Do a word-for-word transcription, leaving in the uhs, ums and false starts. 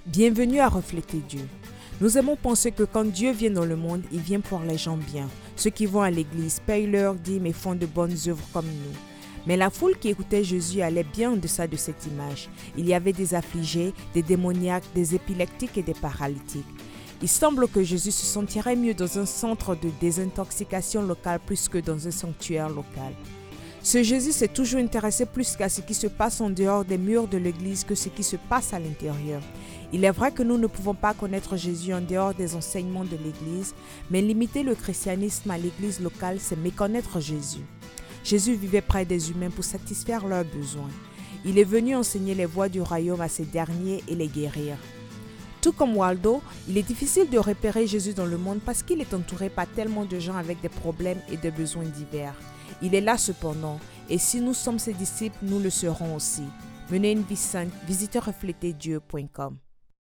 Bienvenue à Refléter Dieu. Nous aimons penser que quand Dieu vient dans le monde, il vient pour les gens bien. Ceux qui vont à l'église payent leurs dîmes et font de bonnes œuvres comme nous. Mais la foule qui écoutait Jésus allait bien en deçà de cette image. Il y avait des affligés, des démoniaques, des épileptiques et des paralytiques. Il semble que Jésus se sentirait mieux dans un centre de désintoxication locale plus que dans un sanctuaire local. Ce Jésus s'est toujours intéressé plus qu'à ce qui se passe en dehors des murs de l'église que ce qui se passe à l'intérieur. Il est vrai que nous ne pouvons pas connaître Jésus en dehors des enseignements de l'église, mais limiter le christianisme à l'église locale, c'est méconnaître Jésus. Jésus vivait près des humains pour satisfaire leurs besoins. Il est venu enseigner les voies du royaume à ces derniers et les guérir. Tout comme Waldo, il est difficile de repérer Jésus dans le monde parce qu'il est entouré par tellement de gens avec des problèmes et des besoins divers. Il est là cependant, et si nous sommes ses disciples, nous le serons aussi. Menez une vie sainte, visitez refléter dieu point com.